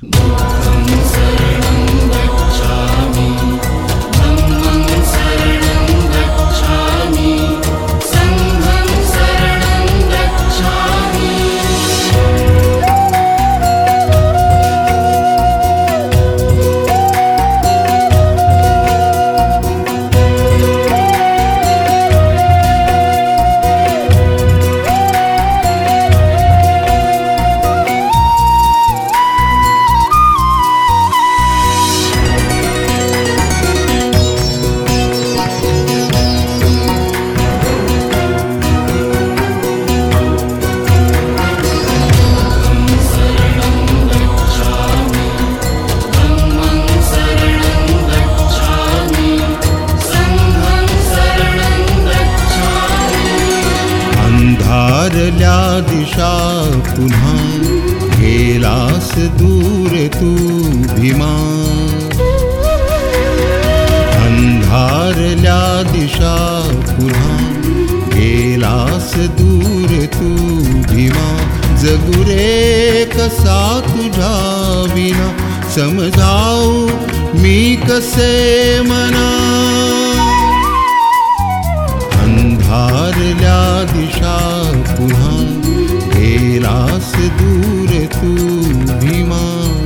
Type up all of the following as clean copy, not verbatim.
अंधारल्या दिशा पुन्हा गेलास दूर तू भीमा, अंधारल्या दिशा पुन्हा गेलास दूर तू भीमा. जगू रे कसा तुझ्या विना, समजाऊ मी कसे मना. अंधारल्या दिशा पुन्हा गेलास दूर तू भीमा.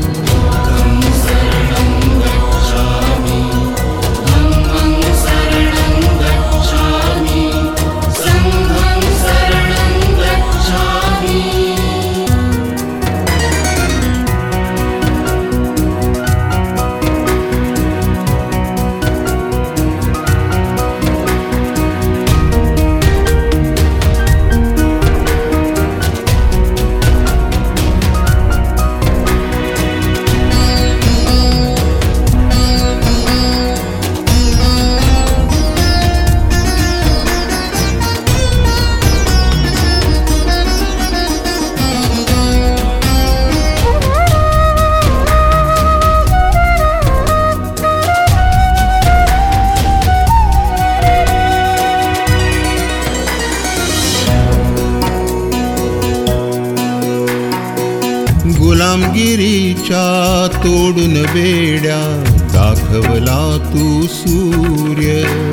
गुलामगिरीच्या तोडून बेड्या दाखवला तू सूर्य.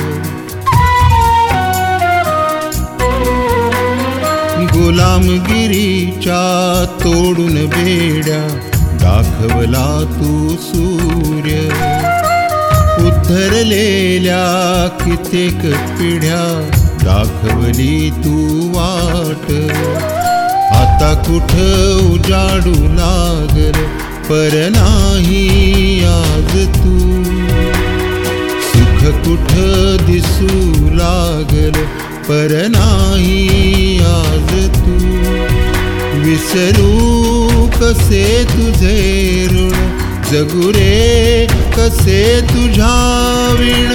गुलामगिरीच्या तोडून बेड्या दाखवला तू सूर्य. उद्धरलेल्या कित्येक पिढ्या दाखवली तू वाट. आता कुठ उजाडू लागल पर नाही आज तू. सुख कुठ दिसू लागल पर नाही आज तू. विसरू कसे तुझे ऋण, जगू रे कसे तुझ्या विण.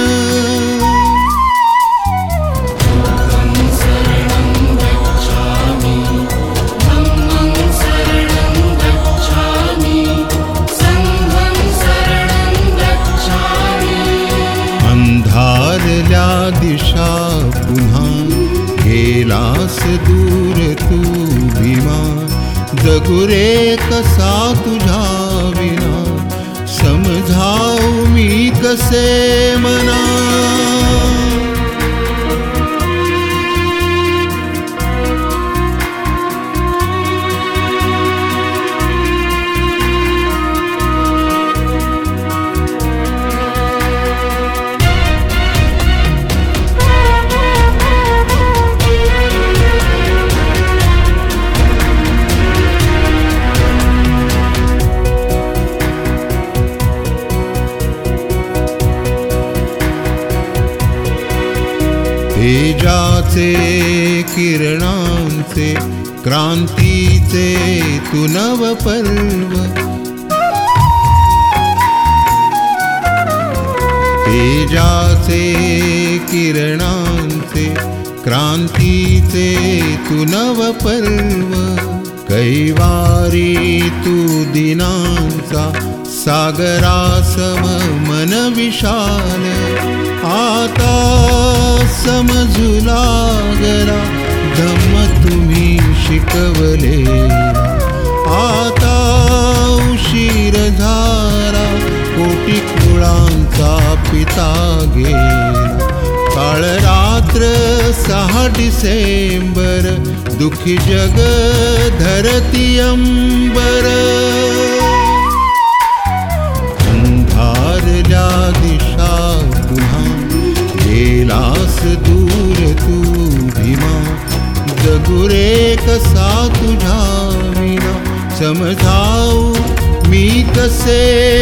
अंधारल्या दिशा पुन्हा गेलास दूर तू भीमा. जगू रे कसा तुझ्या विना, समजाऊ मी कसे मना. तेजाचे किरणांचे क्रांतीचे तू नव पर्व. तेजाचे किरणांचे क्रांतीचे तू नव पर्व. कैवारी तू दिनांचा सागरासम मन विशाल. आता समजू लागला धम्म तुम्ही शिकवले. आता उशीर झाला, कोटी कुळांचा पिता गेला. काळ रात्र 6 डिसेंबर, दुखी जग धरती अंबर. अंधारल्या दिशा पुन्हा, गेलास दूर तू भीमा. जगू रे कसा तुझ्या विना, समजाऊ मी कसे